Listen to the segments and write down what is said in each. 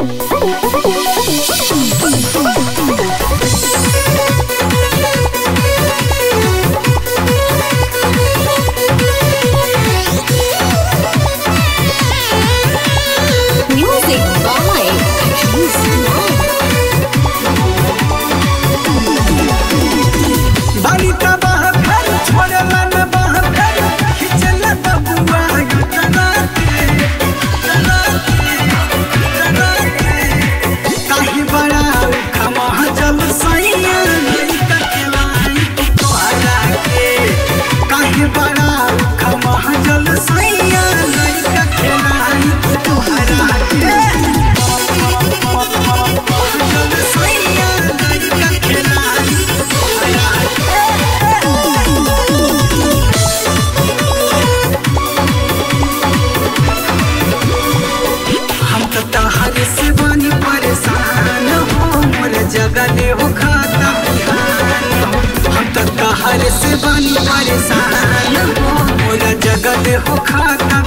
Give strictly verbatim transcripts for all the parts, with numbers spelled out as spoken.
जगले हो खाता हम तो तहरे से बनी परेशान हो मोरा जगले हो खाता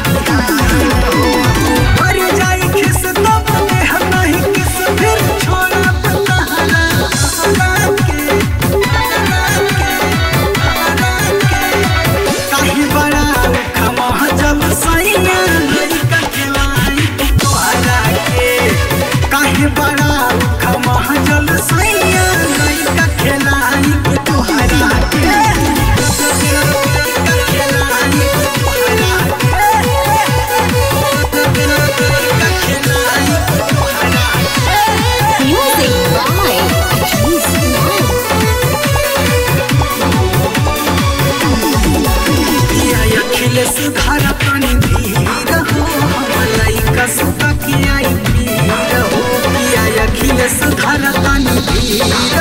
मर जाई किस तब में हम नहीं किस फिर छोड़ा तहरा के कहीं बड़ा खमा जब सैया लड़का खिलाई तोहरा के कहीं बड़ा खमा जल सैया लड़का खिलाई तोहरा के सुधार पानी धीर हो लइका सुता की आई पीर हो पिया अखिल सुधार पानी धीर